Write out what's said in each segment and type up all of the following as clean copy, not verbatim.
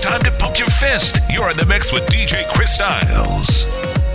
time to pump your fist. You're in the mix with DJ Chris Styles.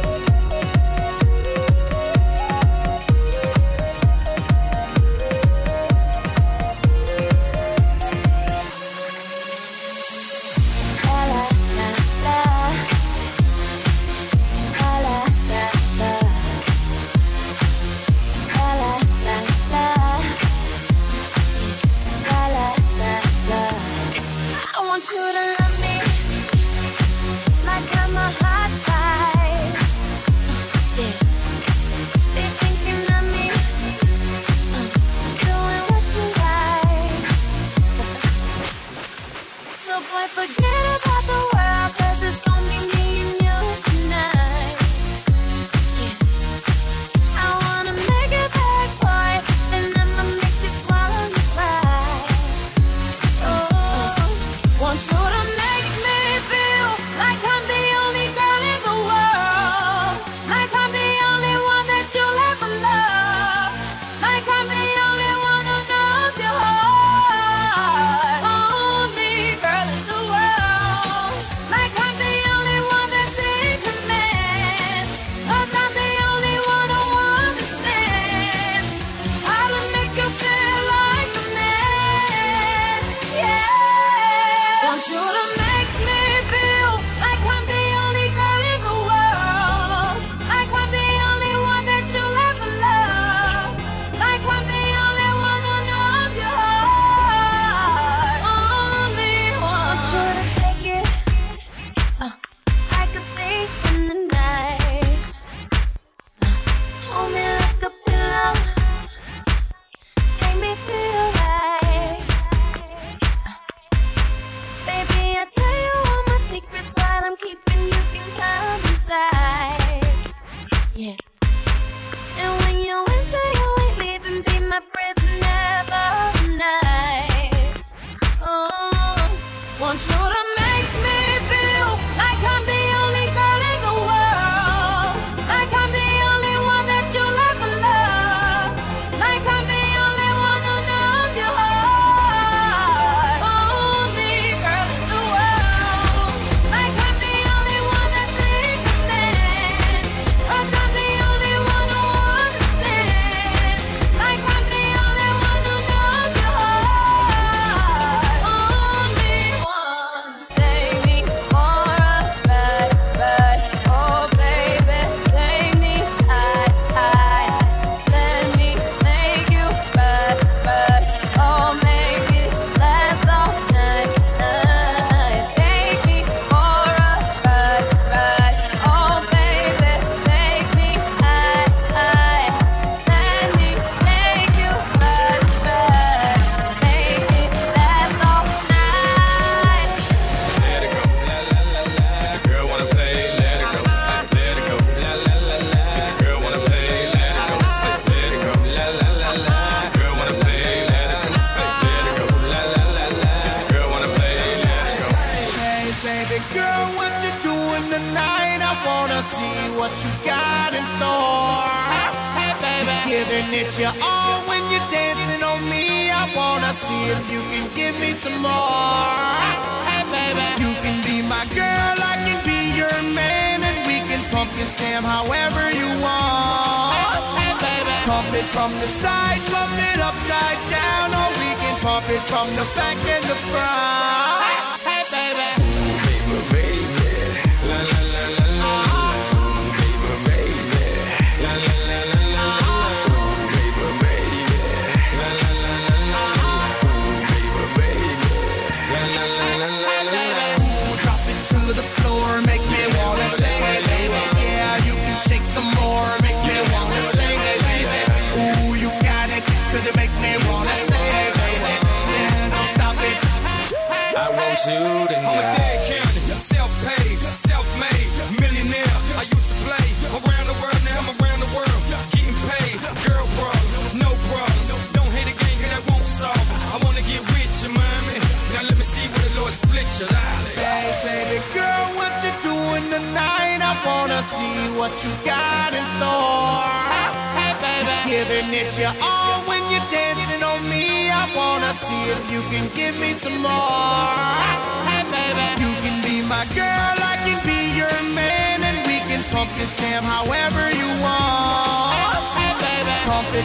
Giving it your all when you're dancing on me. I wanna see if you can give me some more. Hey, baby, you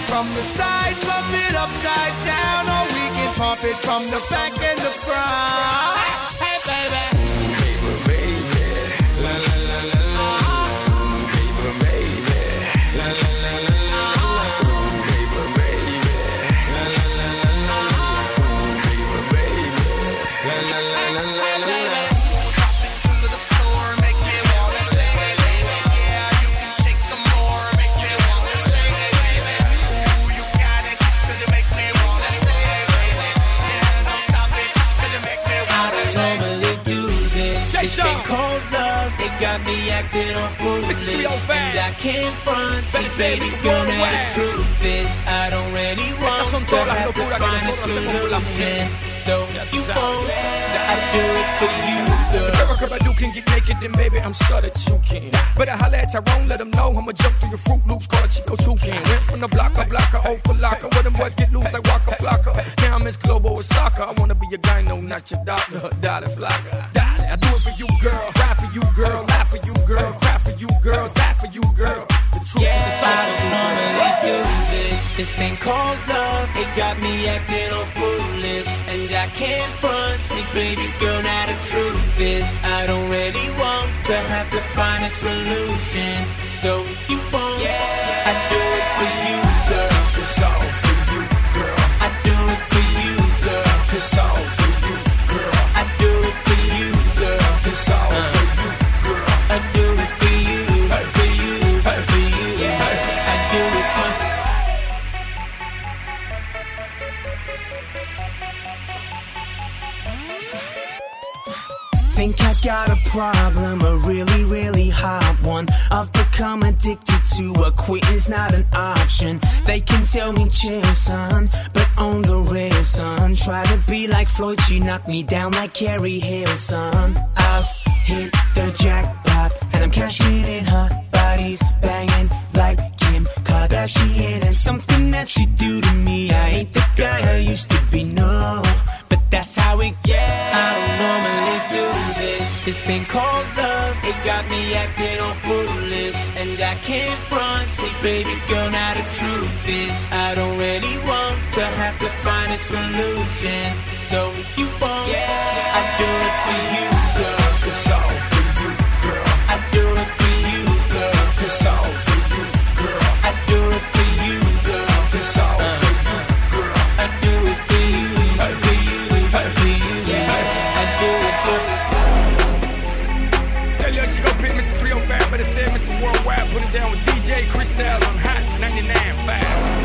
from the side, pump it upside down, or we can pump it from the back and the front. Hey, baby. Baby, baby. La, la, la, la, la. Baby, baby. La, la, la, la, la. Baby, baby. La, la, la, la, la. Baby, baby. La, la, la, la, la, la. Drop it to the floor, make me wanna say, baby. Yeah, you can shake some more, make me wanna say, baby. Ooh, you got it, 'cause you make me wanna say, baby. Yeah, don't stop it, 'cause you make me wanna say. I don't normally do this. This thing called love, it got me acting all foolish. And I can't front, see baby girl, now the truth is I don't really want to have to find a solution. So if you won't, I do it for you, girl. If I do can get naked, then baby, I'm sure that you can. But I holla at Tyrone, let him know I'ma jump through your Fruit Loops, call a Chico Toucan. Went from the blocker, open locker, where them boys get loose like Waka Flocka. Now I'm as global as soccer. I wanna be your guy, no, not your doctor. Dolly Flocka. Dolly, I do it for you, girl. Cry for you, girl. Laugh for you, girl. Cry for you, girl. Die for you, girl. The truth Yeah, is I don't normally do this. This thing called love, it got me acting all foolish. And I can't front, see baby girl, now the truth is I don't really want to have to find a solution. So if you won't, I do it for you, girl. It's all for you, girl. I do it for you, girl. It's all for you, girl. I do it for you, girl. It's all for you, girl. I do it for you, for you, for you. Yeah, I do it for you. Think I got a problem, a really, really hot one. I've become addicted to it, quitting's not an option. They can tell me chill, son, but on the real, son. Try to be like Floyd, she knocked me down like Carrie Hill, son. I've hit the jackpot, and I'm cashing in her body's banging like Kim Kardashian. And something that she do to me, I ain't the guy I used to be, no. But that's how it gets. I don't normally do this. This thing called love, it got me acting all foolish. And I can't front, see baby girl, now the truth is I don't really want to have to find a solution. So if you won't, I do it for you, girl. It's all for you, girl. I do it for you, girl. It's all for you, girl. I do it for you, girl. It's all for you, girl. I do it for you, for you, for you. Yeah, I do it for you. Tell you go pick Mr. 305, but it said Mr. Worldwide. Put it down with DJ Chris Styles on Hot 99.5.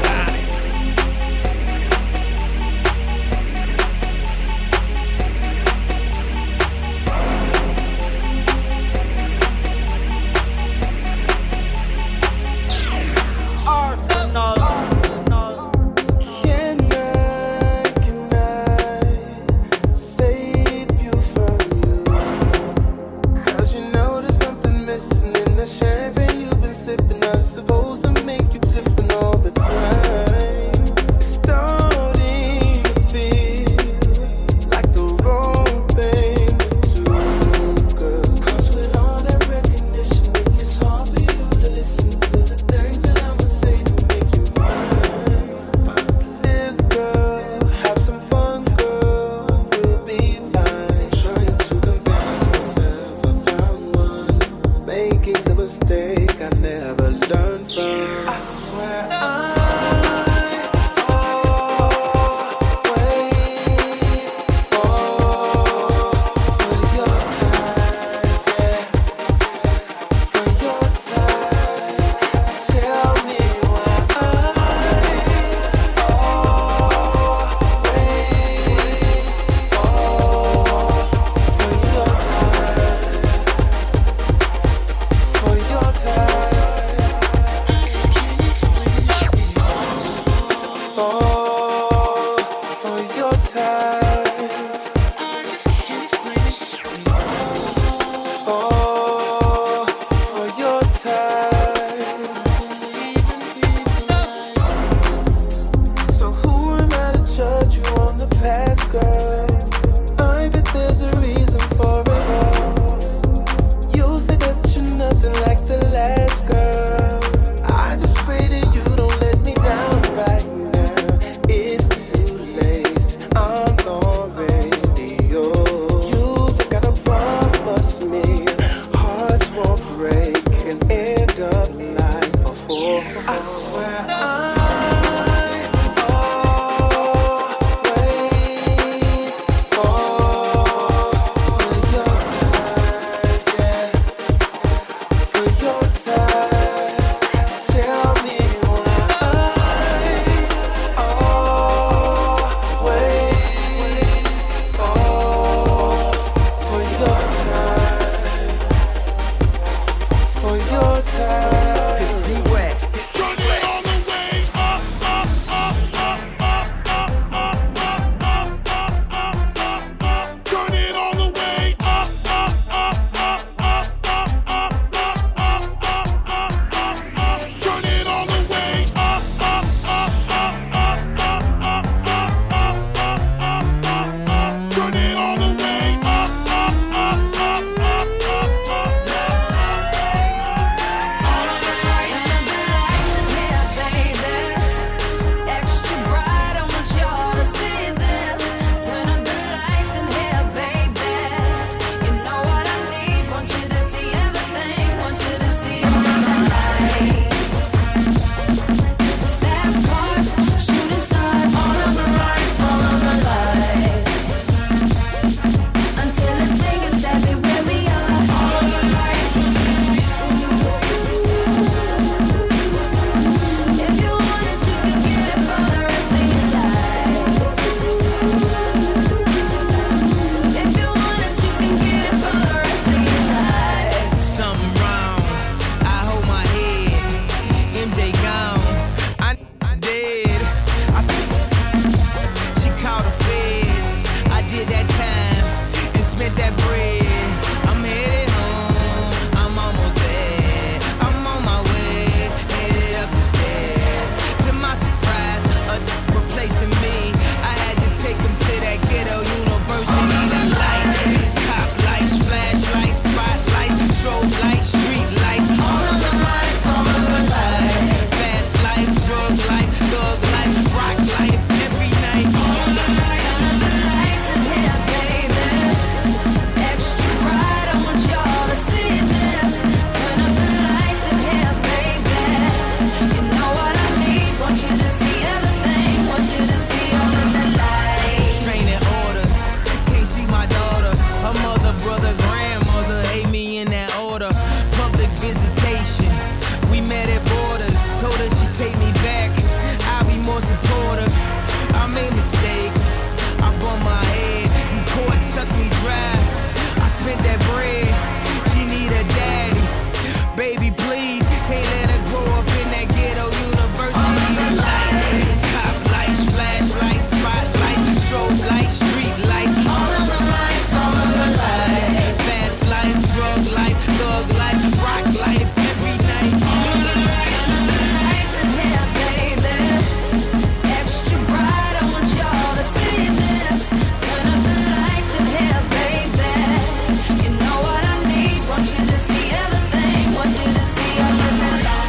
that bread. I'm headed home. I'm almost there. I'm on my way, headed up the stairs. To my surprise, replacing me. I had to take him to that ghetto university. The lights, top lights, flashlights, spotlights, strobe lights, street lights. All of the lights, all of the lights. Fast life, drug life, thug life, rock life, every night. All the lights, turn up the lights in here, baby. Extra bright, I want y'all to see this. Turn up the lights in here, baby. You know what I need, want you to see everything, want you to see all of the lights. Restraining order, can't see my daughter. Her mother, brother, grandmother, ate me in that order. Public visitation, we met at Borders. Told her she'd take me back, I'll be more supportive. I made mistakes, I bumped my head, and court sucked me dry. I spent that bread, she need a daddy. Baby, please, can't let her grow up in that ghetto university. The lights, top lights, flashlights, spotlights, strobe lights, street lights. All of the lights, all of the lights. Fast life, drug life, thug life, rock life, every night. All of the lights, turn up the lights in here, baby. Extra bright, I want y'all to see this. Turn up the lights in here, baby. You know what I need, want you to see everything, want you to see all of the lights.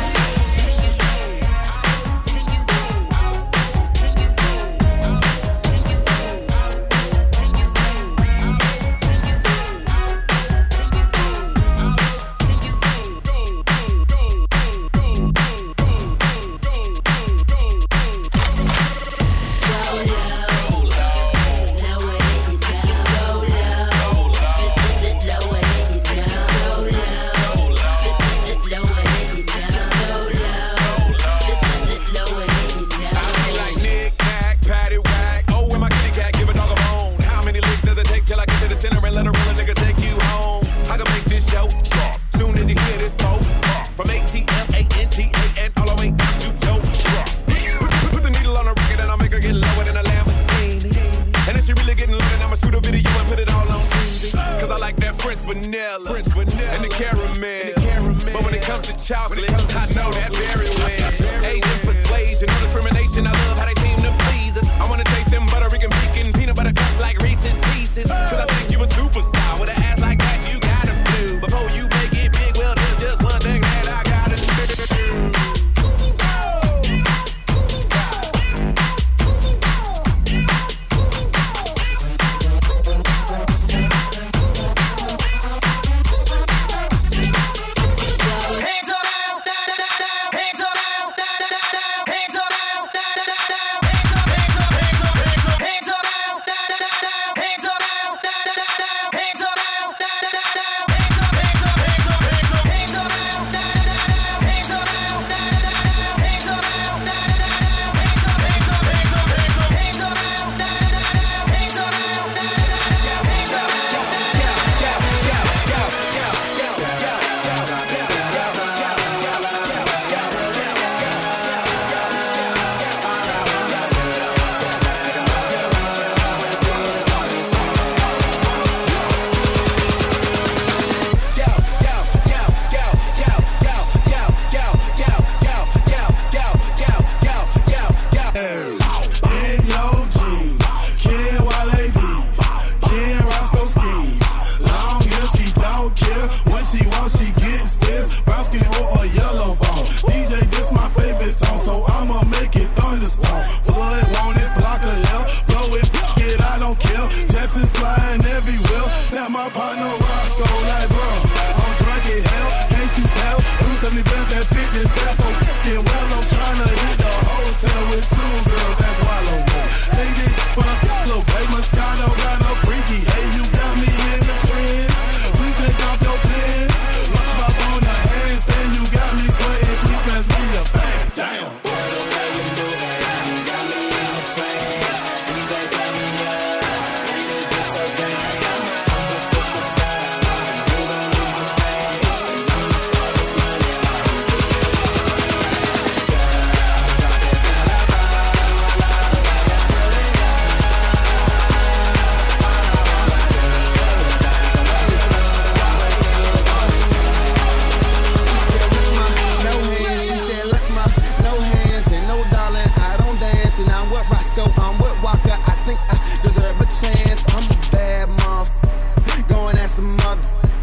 Like knick-knack, patty-whack. Oh, where my kitty cat? Give a dog a bone. How many licks does it take till I get to the center and let a real nigga take you home? I can make this show drop soon as you hear this quote. From ATLANTA all the way to your truck. Put the needle on the record and I'll make her get lower than a Lamborghini. And if she really getting low, then I'ma shoot a video and put it all on TV. Cause I like that French vanilla and the caramel. But when it comes to chocolate, I know that very well. Asian persuasion, no discrimination. I love how they seem to please us. I wanna taste them butterican pecan peanut butter cups like Reese's Pieces. Cause I think you a superstar with an ass like that. You gotta do before you make it big. Well, there's just one thing that I gotta do. Hands up now, hands up now, hands up now, hands up now, hands up now, hands up now,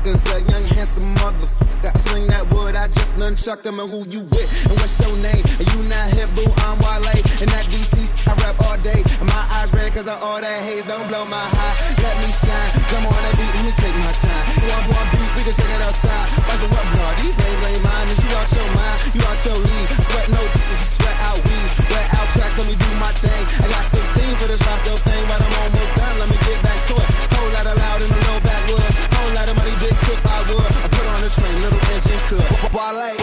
Cause a young handsome motherfucker, I sling that wood, I just nunchuck him. And who you with, and what's your name? And you not hip, boo, I'm Wale. And that DC, I rap all day. And my eyes red cause of all that haze. Don't blow my high, let me shine. Come on that beat, let me take my time. You want one beat, we can take it outside. Like the what, bro? These names ain't mine. Is you out your mind, you out your league. Sweat no bitches, you sweat out weed. Wet out tracks, let me do my thing. I got 16 for this Roscoe thing, but I'm almost done. Let me get back to it. Whole lot of loud in the low backwood. Whole lot of money, big tip, I would. I put on the train, little engine could. Wale.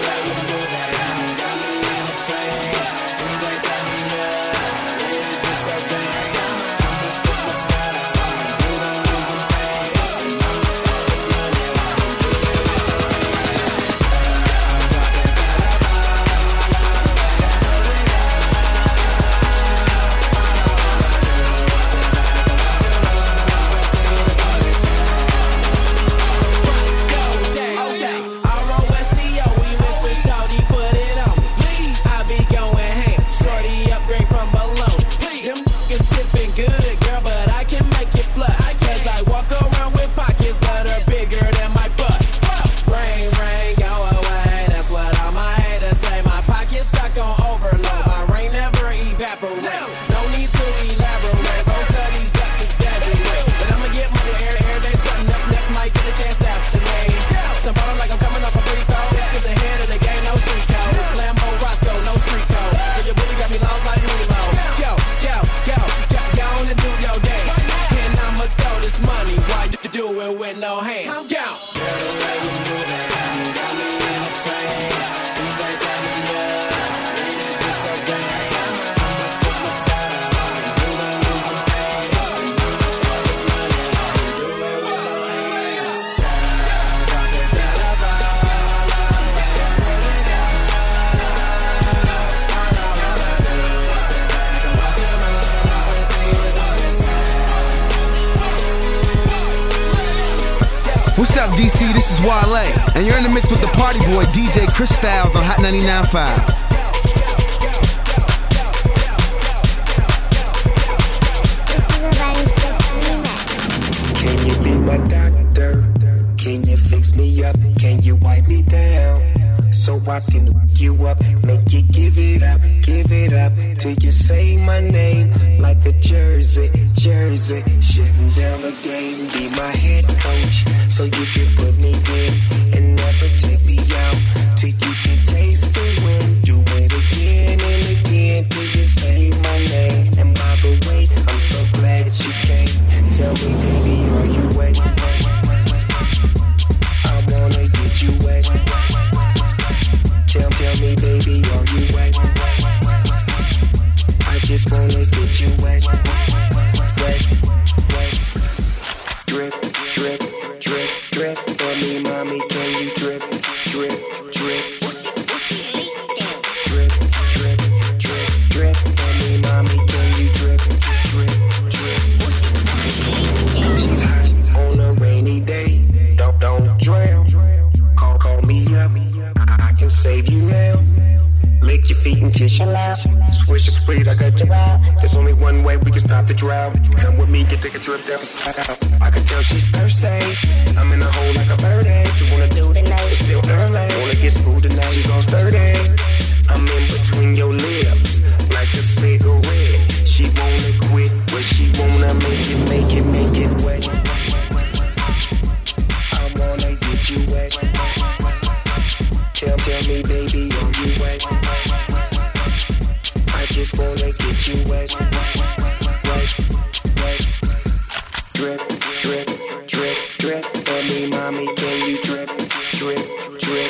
With no hands, go. What's up, DC? This is Wale, and you're in the mix with the party boy, DJ Chris Styles on Hot 99.5. Can you be my doctor? Can you fix me up? Can you wipe me down? So I can hook you up, make you give it up till you say my name like a jersey, shutting down the game. Be my head coach, so you can put me in and never take me out till you can taste the wind. Do it again and again till you say my name. And by the way, I'm so glad you came. Tell me, baby, are you wet? I wanna get you wet. Tell me, baby, are you wet? I just wanna get you wet. Drip, drip, drip, drip. For me, mommy, can you drip, drip, drip? Drip, drip, drip, drip. For me, mommy, can you drip, drip, drip? She's hot on a rainy day. Don't drown. Call me up. I can save you now. Lick your feet and kiss your mouth. Swish is sweet, I got you out. There's only one way we can stop the drought. Come with me, take a trip down south. I can tell she's thirsty. I'm in a hole like a birdie. She wanna do tonight, it's still early. Wanna get smooth tonight, she's all sturdy. I'm in between your lips, like a cigarette. She wanna quit, but she wanna make it wet. I wanna get you wet. Tell me, baby, are you wet? I just wanna get you wet. Drip, drip, drip, drip. For me, mommy, can you drip, drip, drip?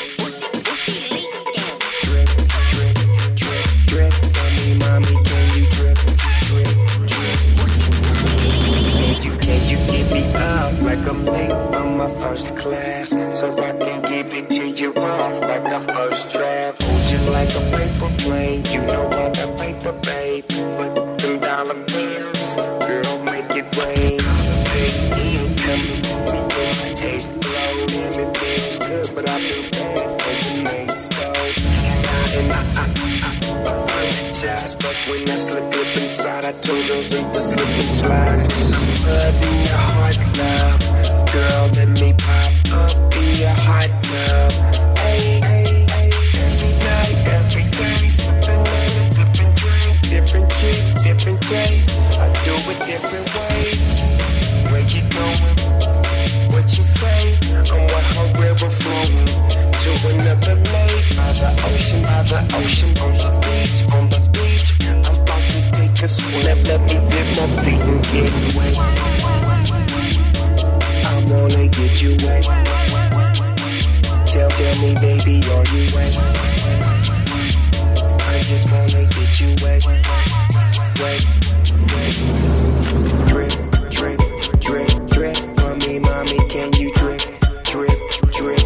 Drip, drip, drip, drip. For me, mommy, can you drip, drip, drip? Can you get me out like I'm late on my first class, so I can give it to you off like a first draft? Hold you like a paper plane, you know I got paper, babe. Put them dollar bills, girl, make it rain. Big income, we can taste flow, damn it feels good, but I feel bad for the main stove. And I apologize, but when I slip inside, I told her to slip and slide. Some blood in your heart now, girl, let me pop Drip, drip, drip, drip. Mommy, mommy, can you drip, drip, drip?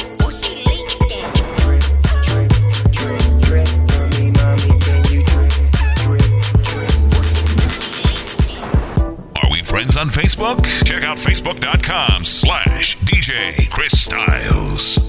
Drip, drip, drip, drip. Mommy, mommy, can you drip, drip, drip? Are we friends on Facebook? Check out facebook.com/DJ Chris Styles.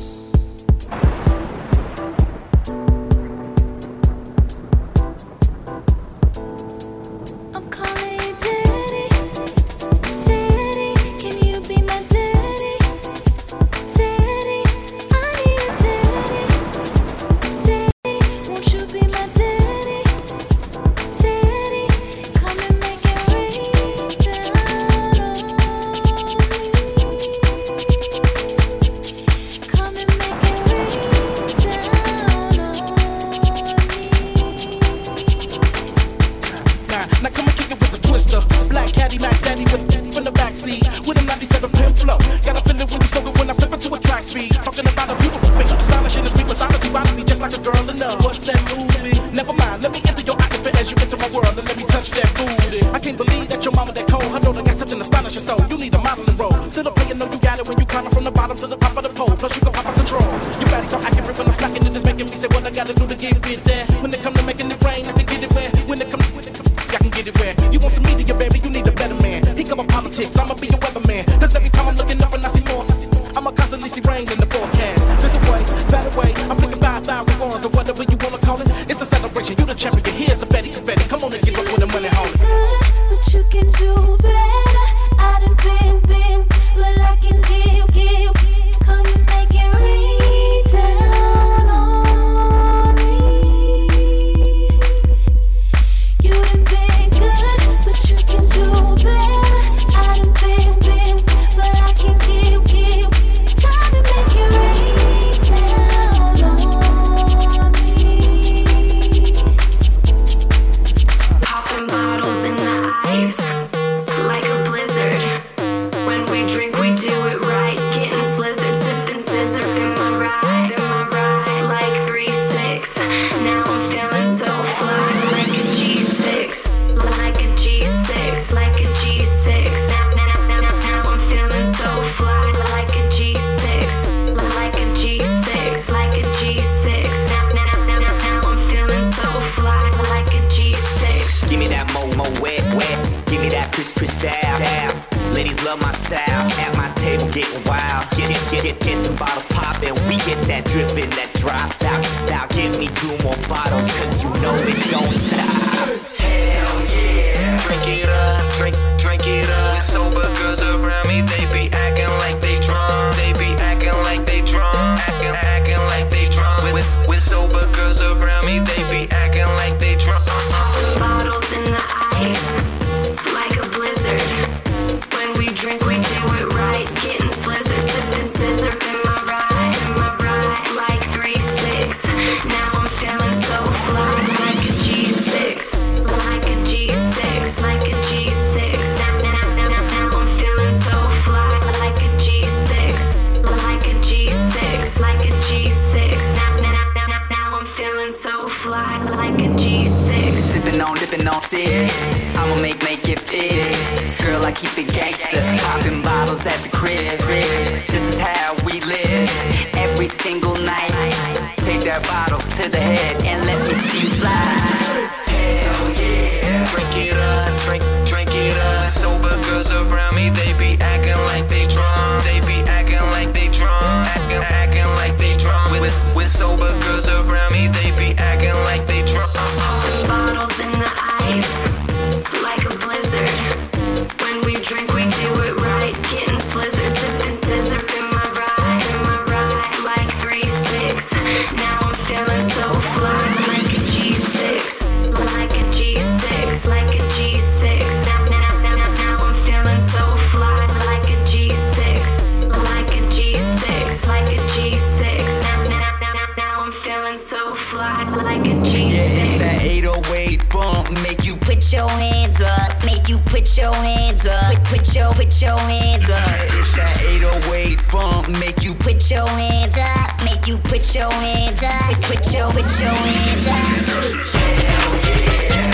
Put your hands up. It's that 808 bump. Make you put your hands up. Make you put your hands up. Put your hands up. Hell yeah.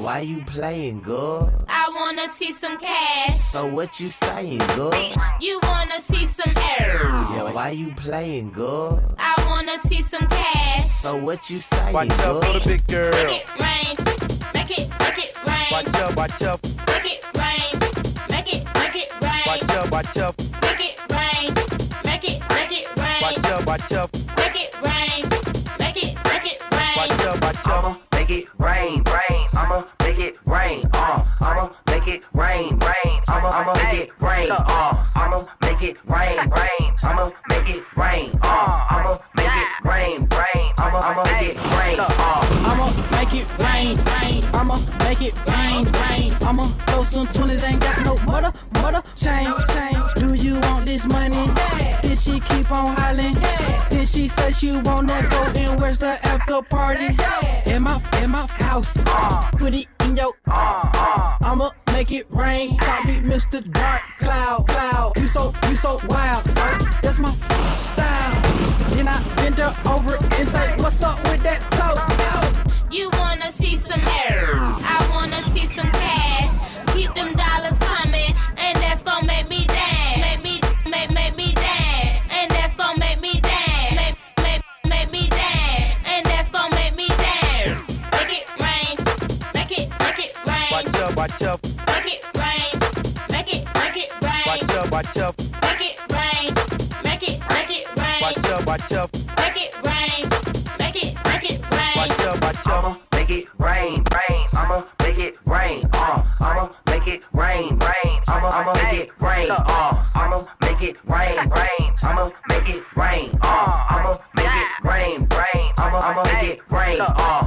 why you playing, girl? I wanna see some cash. So what you saying, girl? You wanna see some air. Yeah, why you playing, girl? I wanna see some cash. So what you saying, watch out for the big girl. Make it rain. Make it rain. Watch out, watch out. Make it rain. Make it rain. Watch out, watch out. Make it rain. Make it rain. Watch out, watch out. Make it rain. Make it rain. Watch out, watch out. I'ma make it rain, rain. I'ma make it rain, I'ma make it rain, rain. I'ma make it rain, I'ma make it rain, rain. I'ma make it rain, I'ma make it rain, rain. I'ma make it rain, I'ma make it rain, rain. I'ma make it rain, rain. I'ma throw some 20s, ain't got no butter, change. Do you want this money? Yeah. Then she keep on hollering. Yeah. Then she say she wanna go and where's the after party? Yeah. In my house, put it in your. I'ma make it rain. Call me Mr. Dark Cloud. You so wild, so that's my style. Then I bend her over and say, what's up with that toe? You wanna see some air. I wanna see some cash. Keep them dollars coming, and that's gonna make me dance. Make me dance, and that's gonna make me dance. Make me dance, and that's gonna make me dance. Make it rain. Make it rain. Watch out, watch out. Make it rain. Make it rain. Watch out, watch out. Make it rain. Make it rain. Watch out, watch out. Make it rain. Make it rain. Watch out, watch out. I'ma make it rain, rain. I'ma make it rain, I'ma make it rain, rain. I'ma make it rain, I'ma make it rain, rain. I'ma make it rain, I'ma make it rain, rain. I'ma make it rain,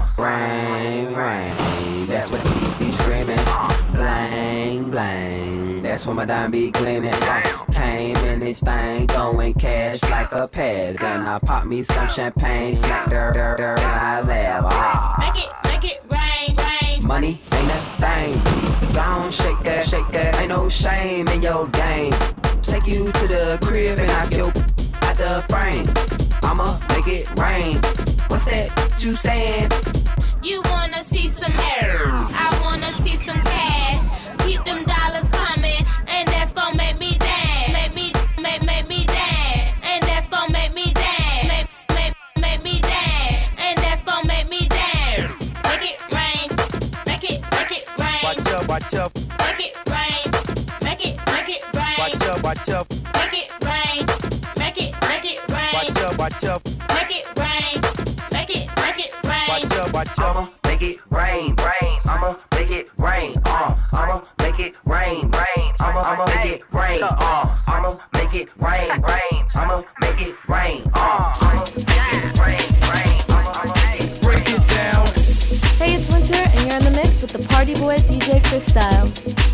rain. That's what be screaming. Blang, blang. That's what my dime be gleaming. Came in this thing, throwing cash like a pass. Then I pop me some champagne, smack der, I laugh. Make it rain. Money ain't a thing. Go on, shake that. Ain't no shame in your game. Take you to the crib and I kill out the frame. I'ma make it rain. What's that you saying? You wanna see some air. I wanna see some cash. Keep them dollars coming, and that's gonna make me dance. Make me dance, and that's gonna make me dance. Make me dance, and that's gonna make me dance. Make it rain. Make it rain. Watch out, watch out. Make it rain. Make it rain. Watch out, watch out. Make it rain. Make it rain. Watch out, watch out. Make it rain. Make it rain. Watch out, watch out. I'ma make it rain, rain. I'ma make it rain, I'ma make it rain, rain. I'ma make it rain, I'ma make it rain, rain. I'ma make it rain, I'ma make it rain, rain. I'ma make it Break it down. Hey, it's Winter, and you're in the mix with the party boy DJ Chris Style.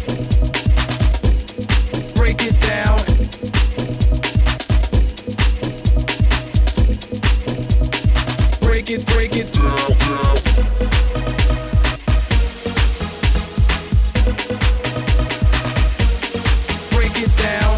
Break it down. Break it down. Break it down.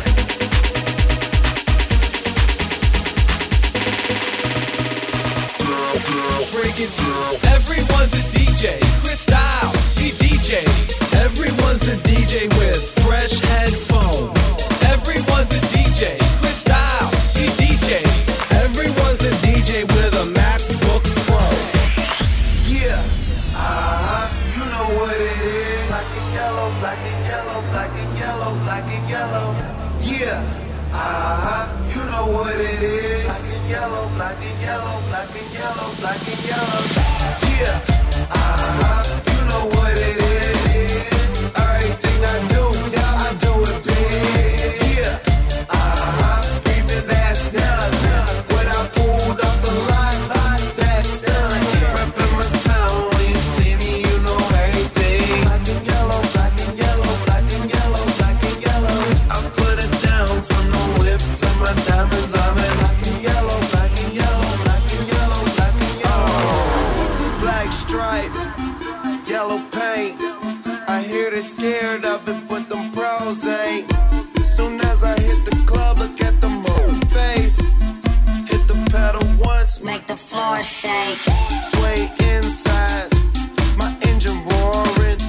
Break it down. Everyone's a DJ. Chris Style, he DJ. Everyone's a DJ with fresh headphones. Everyone's a DJ. Chris Style, he DJ. Everyone's a DJ with a MacBook Pro. Yeah, you know what it is. Black and yellow, black and yellow, black and yellow, black and yellow. Yeah, you know what it is. Black and yellow, black and yellow, black and yellow, black and yellow. Yeah, you know what it is. Everything I do it big. Yeah, screaming that's done. When I pulled up the line, that's done. Reppin' my town, when you see me, you know everything. Black and yellow, black and yellow, black and yellow, black and yellow. I put it down from the whip to my diamonds. I'm in black and yellow, black and yellow, black and yellow, black and yellow. Black stripe, yellow paint. I hear they scared of it, but them pros ain't. Soon as I hit the club, look at the face. Hit the pedal once, Make the floor shake. sway inside. My engine roaring,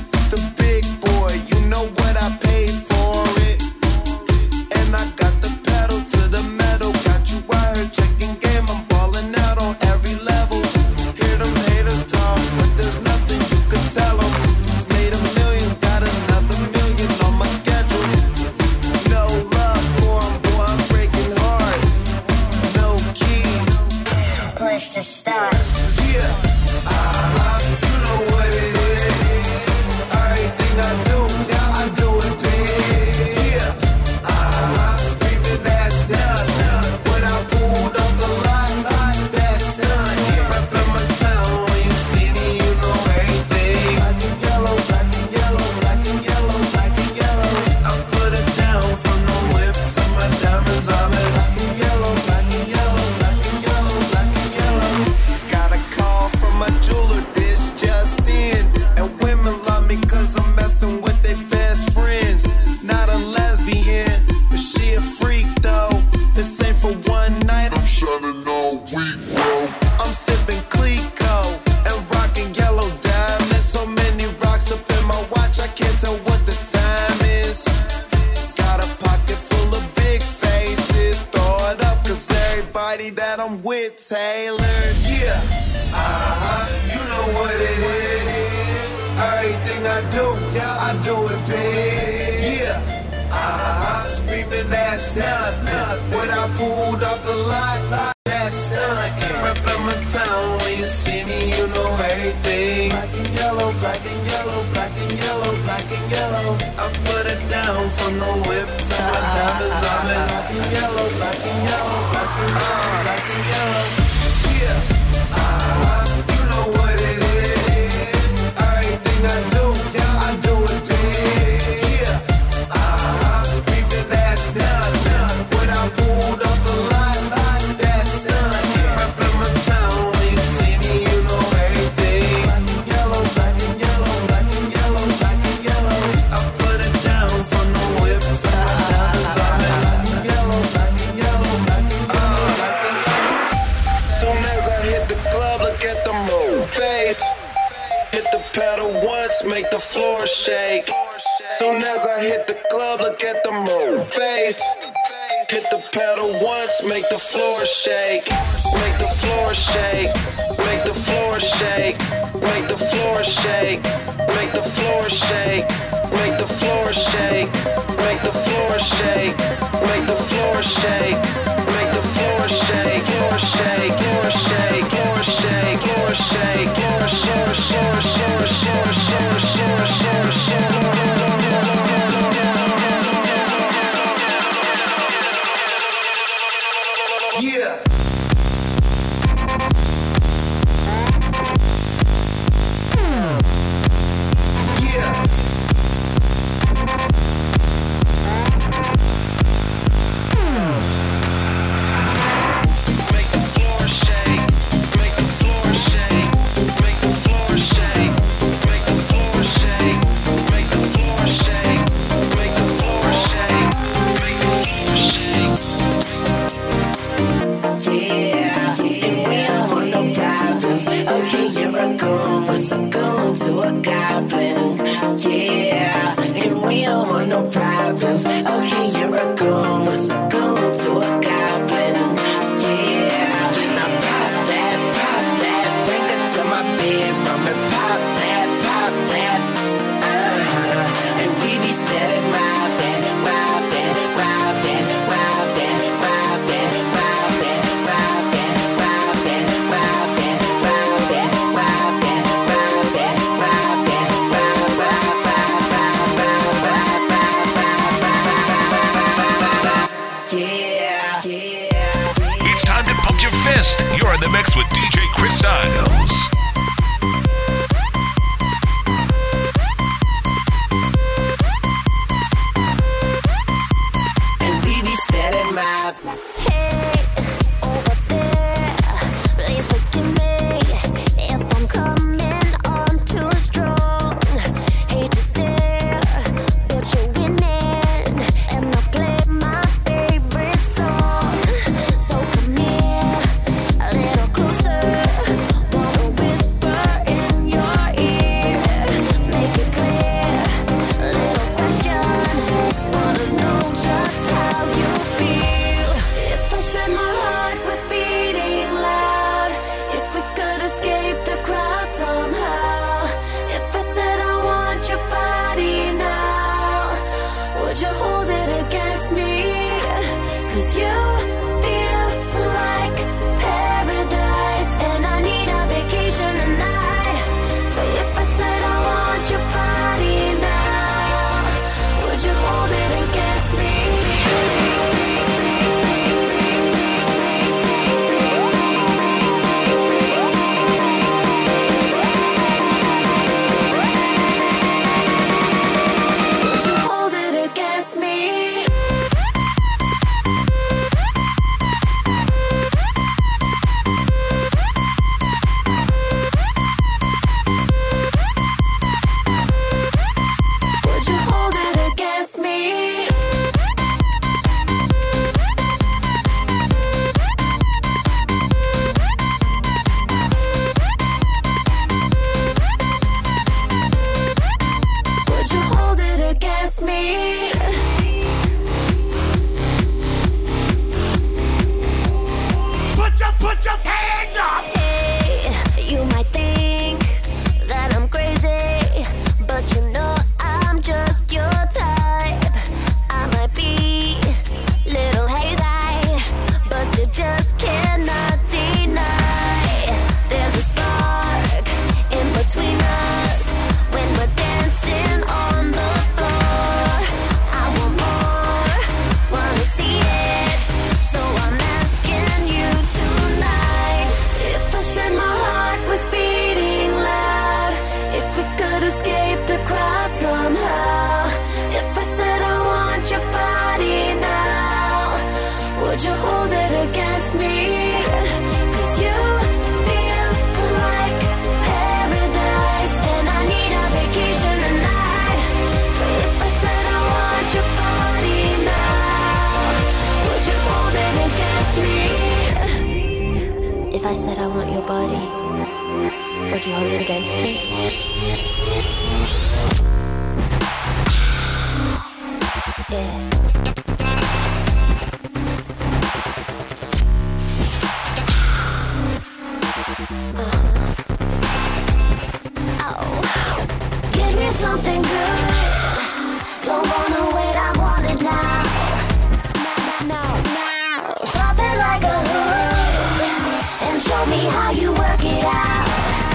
I'm with Taylor. Yeah, you know what it is. Everything I do it big. Yeah, screaming that's nothing. When I pulled off the lot, that's nothing. Rep in my town, when you see me, you know everything. Black and yellow, black and yellow, black and yellow, black and yellow. I put it down from the whip to my diamonds. I'm in black and yellow, black and yellow, black and yellow, black and yellow. Yeah, you know what it is. Everything I do it big. Yeah, screaming that's nothing. When I pulled off the line, that's nothing. Rep in my town, when you see me, you know everything. Black and yellow, black and yellow, black and yellow, black and yellow. I put it down from the whip to my diamonds. I'm in black and yellow, black and yellow, black and yellow, black and yellow. Soon as I hit the club, look at the move face. Hit the pedal once, make the floor shake. Soon as I hit the club, look at the move face. Hit the pedal once, make the floor shake. Make the floor shake. Make the floor shake. Make the floor shake. Make the floor shake. Make the floor shake. Make the floor shake. Make the floor shake. Make the floor shake. Floor shake. Floor shake. Floor shake. Floor shake. Floor shake. Floor shake. Floor shake. Yeah. You're in the mix with DJ Chris Styles. And we be steady mad. Hey, over there, please look at me. If I'm coming on too strong, hate to stare, but you're winning, and I play my favorite song. So come here, a little closer. Wanna Would you hold it against me? 'Cause you feel like paradise, and I need a vacation tonight. So if I said I want your body now, would you hold it against me? If I said I want your body, would you hold it against me? Yeah. Give me something good. Don't wanna wait, I want it now. Now. Drop it like a hood and show me how you work it out.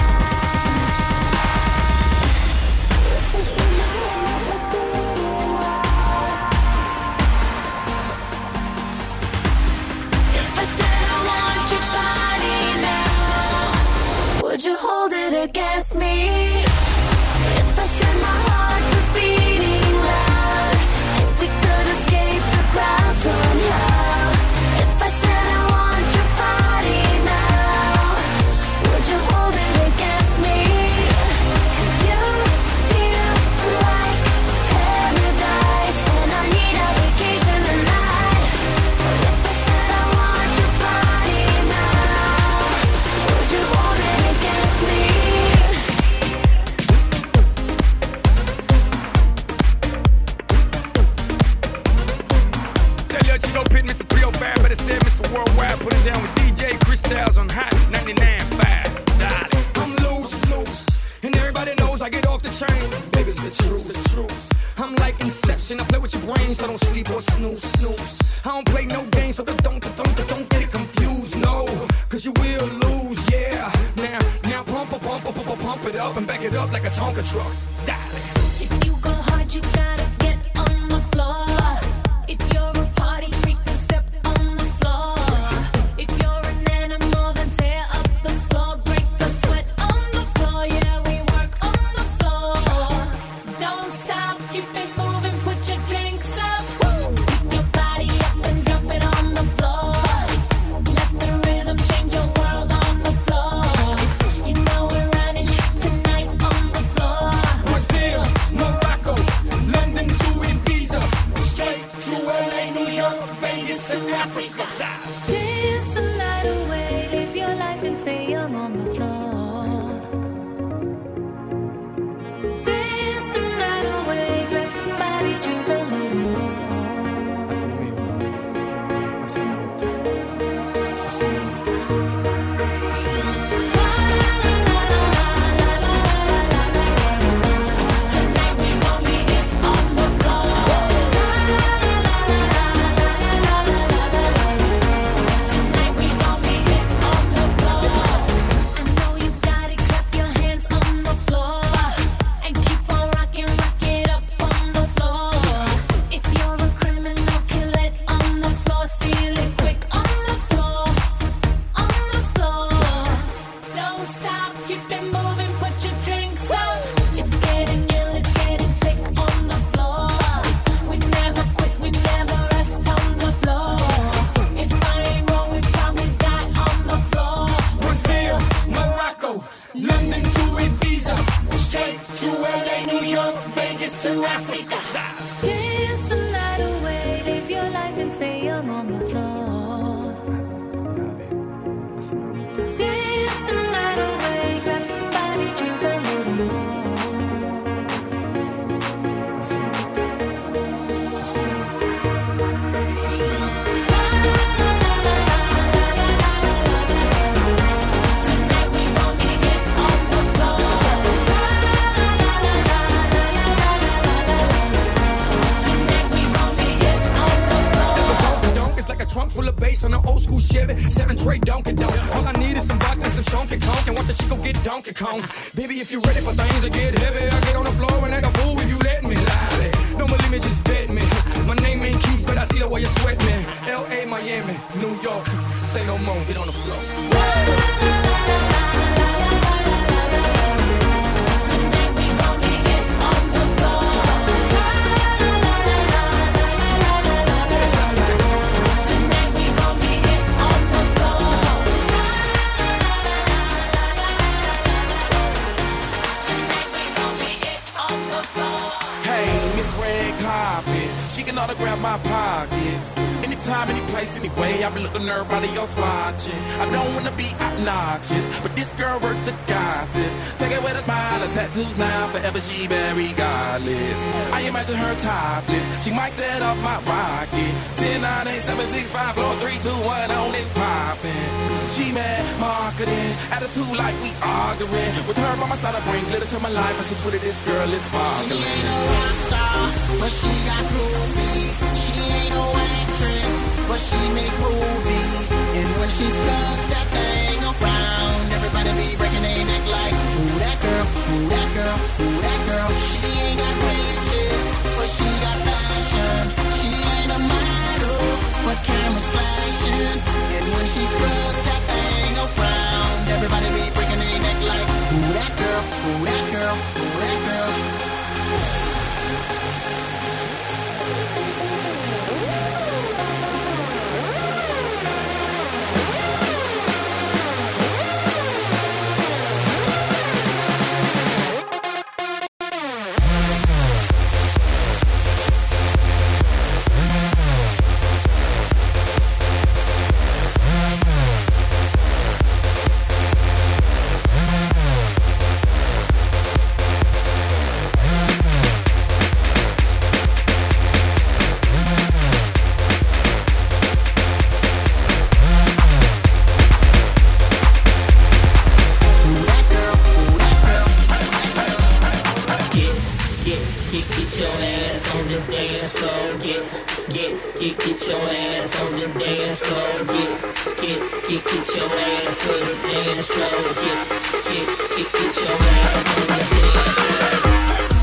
If I said I want your body now, would you hold it against me? If I said my heart was beating loud, if we could escape the crowd somehow. If I said I want your body now, would you hold it against me? 'Cause you feel like paradise, and I need a vacation tonight. So if I said I want your body now, would you hold it against me? Tell your chico pit Mr. 305, but it said Mr. Worldwide. Put it down with DJ Chris Styles on Hot 99.5. Darling. I'm loose, and everybody knows I get off the train. Baby, it's the truth. I'm like Inception, I play with your brains, so don't sleep or snooze. I don't play no games, so don't get it confused, no. 'Cause you will lose, yeah. Now pump it up and back it up like a Tonka truck. Darling. If you go hard, you gotta get on the floor. If you're a party freak, then step on the floor. If you're an animal, then tear up the floor. Break the sweat on the floor. Yeah, we work on the floor. Don't stop, keep it moving, put your drinks up. Pick your body up and drop it on the floor. Let the rhythm change your world on the floor. You know we're running tonight on the floor. Brazil, Morocco, London to Ibiza, straight to LA, New York, Vegas to Africa. Dance the night away, live your life and stay young on the floor. Dance the night away, grab somebody, drink a little more. Tonight we gon' be it on the floor. Tonight we gon' be it on the floor. I know you got it, clap your hands on the floor. And keep on rocking, rock it up on the floor. If you're a criminal, kill it on the floor. Steal it quick on the floor. On the floor. Don't stop, keep it moving, put your drinks up. It's getting ill, it's getting sick on the floor. We never quit, we never rest on the floor. If I ain't wrong, we probably die on the floor. Brazil, Morocco, London to Ibiza, straight to LA, New York, Vegas to Africa. Dance the night away, live your life and stay young on the floor. Dance the night away, grab somebody, drink a little more. Tonight we gon' be it on the floor. Tonight we gon' be it on the floor. Donk is like a trunk full of bass on an old school Chevy, 7 tray Donkey Donk. All I need is some vodka, some Shonky Conk, and watch a chico get Donkey Kong. Baby, if you ready for things to get heavy, I get on the floor and act a fool if you let me. Lolly, don't believe me, just bet me. My name ain't Keith, but I see the way you sweat me. L.A., Miami, New York, say no more, get on the floor. Tonight we gon' be it on the floor. Tonight we Hey, Miss Red Carpet, she can autograph my pockets. Anytime, any place, anyway, I be looking at everybody else watching. I don't wanna be obnoxious, but this girl worth the gossip. Take it with a smile, her tattoos now, forever she very godless. I imagine her topless, she might set up my rocket. 10, 9, 8, 7, 6, 5, 4, 3, 2, 1, on it poppin'. She mad marketing, attitude like we arguing. With her by my side, I bring glitter to my life, and she Twitter, this girl is sparkling. She ain't a rock star, but she got groupies. She ain't no actress, but she make movies. And when she strutts that thing around, everybody be breaking their neck like, who that girl, who that girl, who that girl. She ain't got riches, but she got fashion. She ain't a model, but cameras flashing. And when she struts that thing around, everybody be breaking their neck like, who that girl, who that girl, who that girl. Get your ass on the dance floor. Get your ass to the dance floor. Get your ass on the dance floor.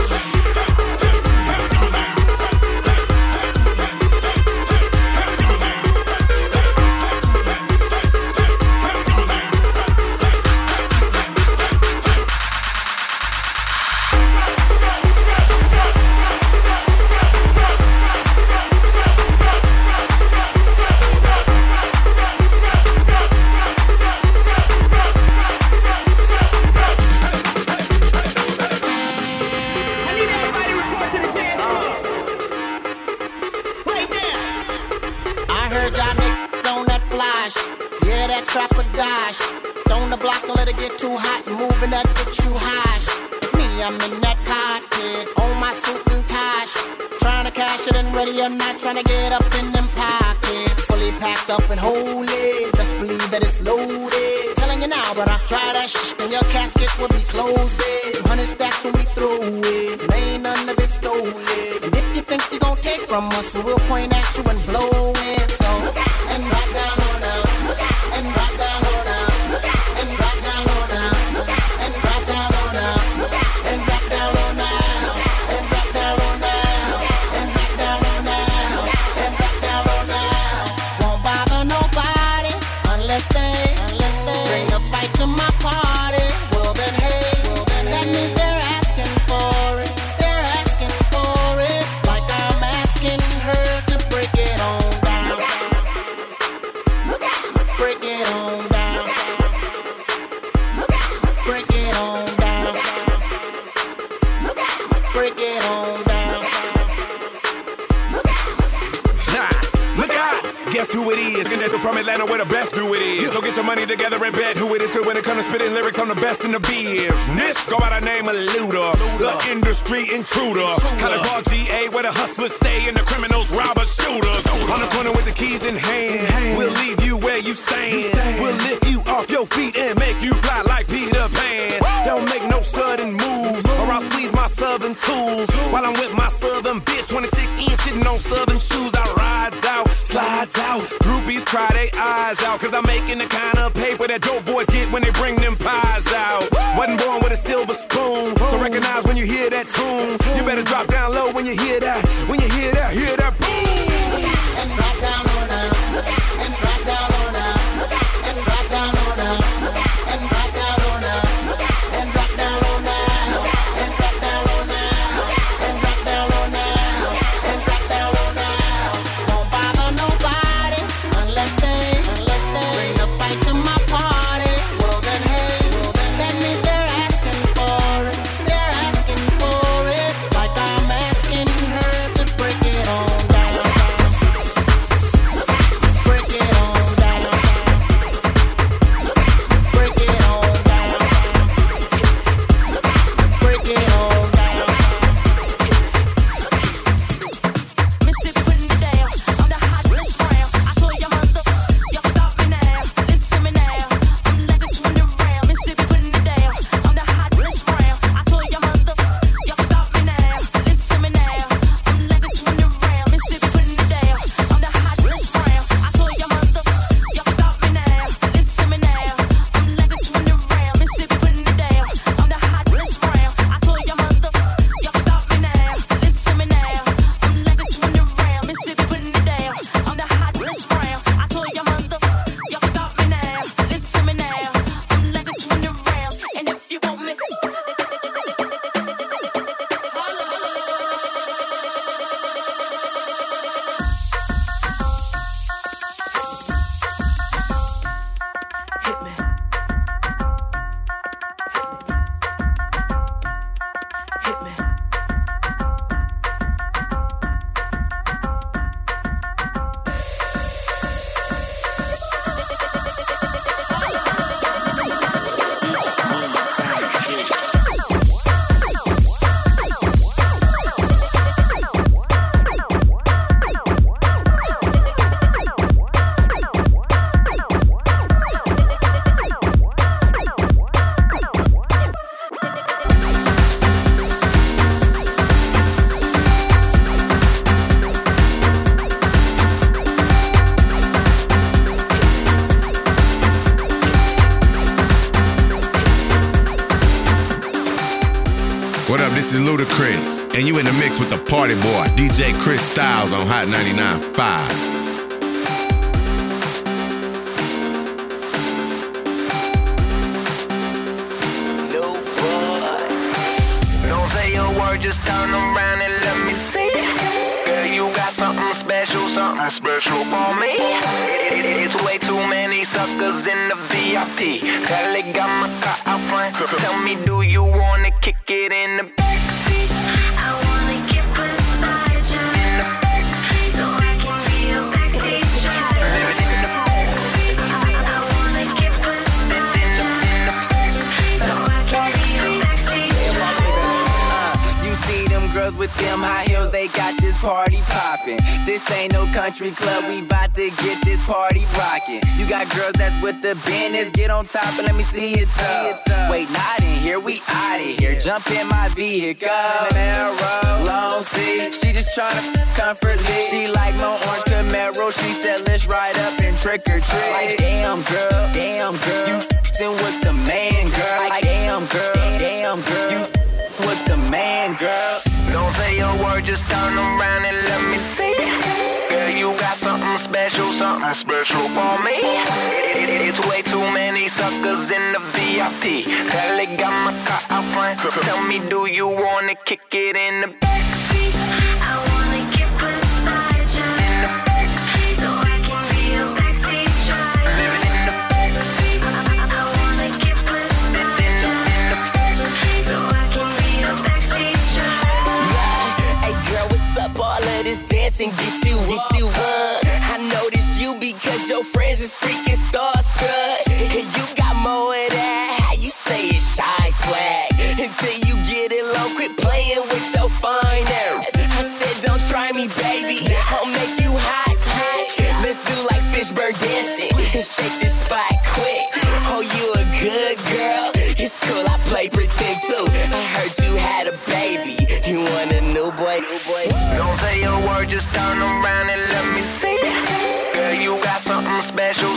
Up and hold it, just believe that it's loaded. Telling you now, but I try that shit and your casket will be closed. 100 stacks when we throw it, and ain't none of it stolen. And if you think you're gonna take from us, we'll point at you and blow it. So, and rock down on down, and rock down on down, and rock down on down, and rock down on down, and rock down on down, and rock down on down, and rock down on down, and rock down on down. Unless they bring a fight to my party, well then hey, that means they're asking for it. They're asking for it, like I'm asking her to break it on down. Break it on down. Break it on down. Break it on down. Look out! Guess who it is? Connected from Atlanta where the best do it is. So get your money together and bet who it is. Cause when it comes to spitting lyrics, I'm the best in the business. Go by the name of Luda, the industry intruder. College Ball GA where the hustlers stay and the criminals robbers shooters. On the corner with the keys in hand, we'll leave you where you stand. We'll lift you off your feet and make you fly like Peter Pan. Don't make no sudden moves or I'll squeeze my southern tools. While I'm with my southern bitch, 26 inch sitting on southern shoes. I rides out, slides out, groupies cry they eyes out. Cause I'm making the kind of paper that dope boys get when they bring them pies out. Wasn't born with a silver spoon, so recognize when you hear that tune. You better drop down low when you hear that. When you hear that boom. And drop down on down, and drop down on down, and drop down on down, and drop down on down, and drop down on down, and drop down on down, and drop down on down, and drop down on down. Won't bother nobody unless they bring a fight to my party. Well then hey, that means they're asking for it. They're asking for it, like I'm This is Ludacris, and you in the mix with the party boy, DJ Chris Styles on Hot 99.5. Just turn around and let me see. Girl, you got something special for me. It's way too many suckers in the VIP. Girl, they got my car out front. Tell me, do you wanna kick it in the backseat? I wanna get beside you in the backseat, so I can be your backseat driver. In the backseat, I wanna get beside you in the backseat, so I can be your backseat driver. You see them girls with them high heels, they got this party poppin'. This ain't no country club, we bout to get this party rockin'. You got girls that's with the business, get on top and let me see it though. Wait, not in here, we outta here. Jump in my vehicle, Camaro, long seat. She just tryna comfort me. She like my orange Camaro, she said let's ride up and trick or treat. Like damn girl, you f***ing with the man, girl. Like damn girl, you with the man, girl. Don't say a word, just turn around and let me see. Girl, you got something special for me. It's way too many suckers in the VIP. Girl, they got my car out front. Tell me, do you wanna kick it in the backseat? I wanna get beside you in the backseat, so I can be your backseat driver. In the backseat, I wanna get beside you in the backseat, so I can be your backseat driver. Hey girl, what's up? All of this dancing get you up. I notice you because your friends is freaking starstruck. And you got more of that, how you say it's shy swag. Until you get it low, quit playing with your fine ass. I said don't try me, baby, I'll make you hot. Let's do like Fishburne dancing and shake this spot quick. Oh, you a good girl, it's cool, I play pretend too. I heard you had a baby, you want a new boy? Don't say a word, just turn around and let me see. Girl, you got something special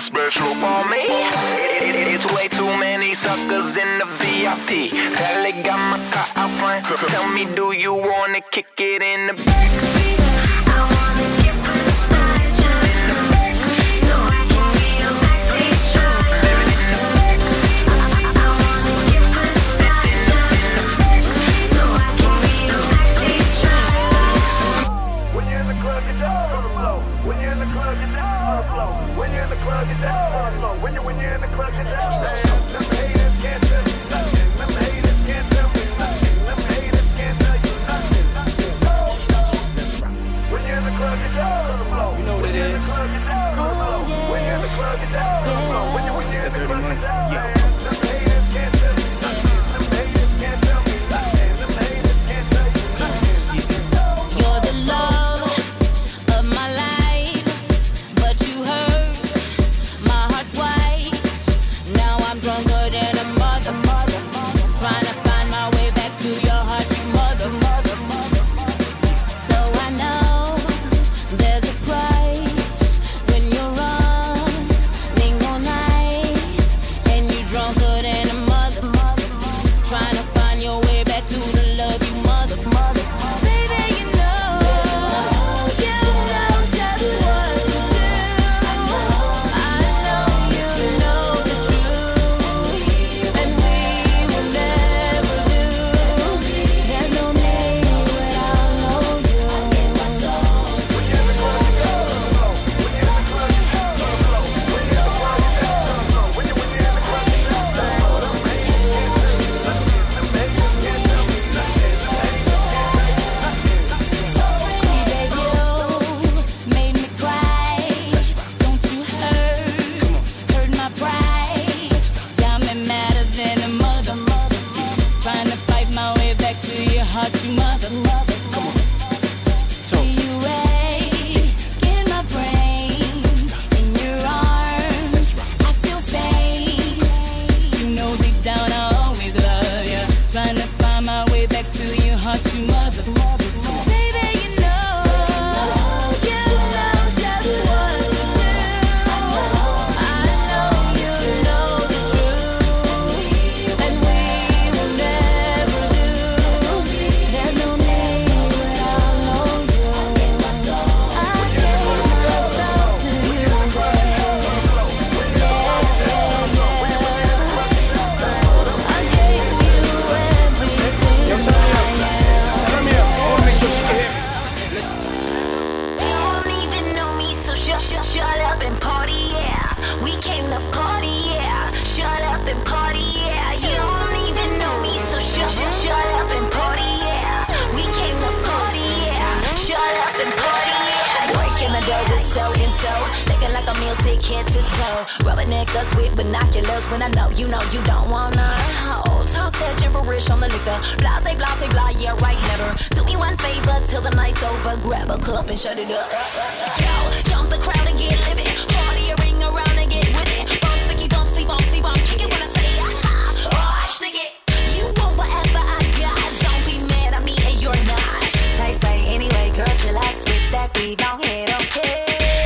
for me. It's way too many suckers in the VIP. Girl, they got my car out front. Tell me, do you wanna kick it in the backseat? I wanna get beside you in the backseat, so I can be your backseat driver. In the backseat, I wanna get beside you in the backseat, so I can be your backseat driver. When you're in the club, you don't blow. When you're in the club, you don't blow. When you're in the club, you don't blow. When you're in the club, you don't blow. Them haters can't tell you nothing. Them haters can't tell me nothing. Them haters can't tell you nothing. That's right. When you're in the club, you don't blow. You know what it is. When you're in the club, you don't blow. When you're in the club, you don't blow. Them haters can't tell you nothing. Them haters can't tell me nothing. Them haters can't tell you nothing. You're the love of my life, but you hurt my heart twice. Now I'm drunker than a mother, trying to find my way back to your heart, you mother. So I know there's a price when you're running all night, and you drunker than a mother, trying to find your way back to the love you mother. Baby, you know just what to do. I know you know the truth, and we will never lose. There's no me without no you. When you're in the club, you don't blow. When you're in the club, you don't blow. When you're in the club, you don't blow. When you're in the club, you don't blow. Them haters can't tell you nothing. Them haters can't tell me nothing. Them haters can't tell you nothing. Baby, you made me cry. Don't you hurt my pride. Got me madder than a mother, trying to fight my way back to your heart, you mother. You wake in my brain, in your arms, I feel safe. You know deep down I always love you, trying to find my way back to your heart, you mother. Baby, you know just what to do. I know you know the truth, and we will never lose. real thick head to toe. Rubbernecks with binoculars when I know you don't wanna hold. Talk that gibberish on the liquor. Blase, blase, blah, yeah, right, never. Do me one favor till the night's over. Grab a cup and shut it up. Yo, jump the crowd and get livid. Party a ring around and get with it. Bump, sticky, bump, sleep, bump, sleep, bump. Kick it when I say, oh, stick it. You want whatever I got. Don't be mad at me and you're not. Say, anyway, girl, chillax with that beat. Don't hit, okay.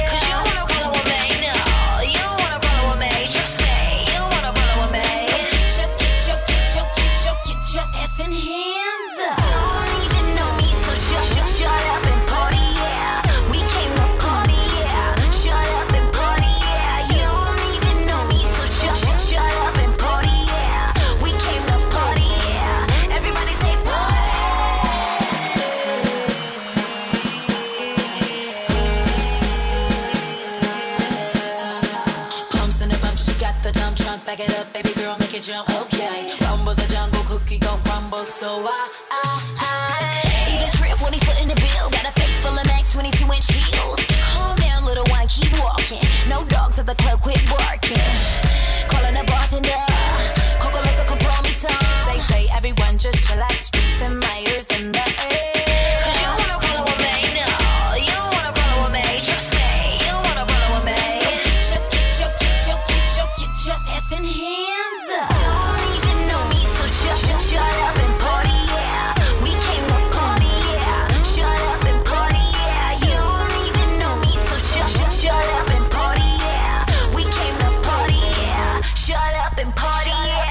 Back it up, baby girl, make it jump, okay. Rumble the jungle, cookie gon' crumble, so even trip when he foot in the bill. Got a face full of Mac 22-inch heels. Calm down, little one, keep walking. No dogs at the club, quit barking. Calling the bartender, Coco Losa compromiso. Say, everyone just chillax, streets and lighters in the air. Cause you wanna follow with me, no. You don't wanna follow with me, just say you wanna follow with me. So get your effing hands up. Don't even know me, so shut up and party, yeah. We came to party, yeah. Shut up and party, yeah. You don't even know me, so shut up and party, yeah. We came to party, yeah. Shut up and party, yeah.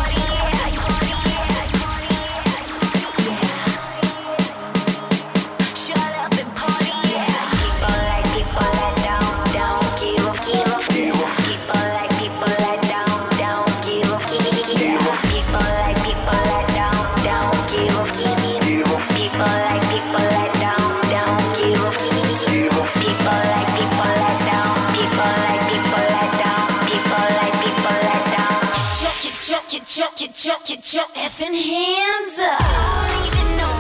Shut up and party, yeah. People like don't give up. People like don't give up. People like don't give up. People like don't give up. People like Get your effing hands up. Don't even know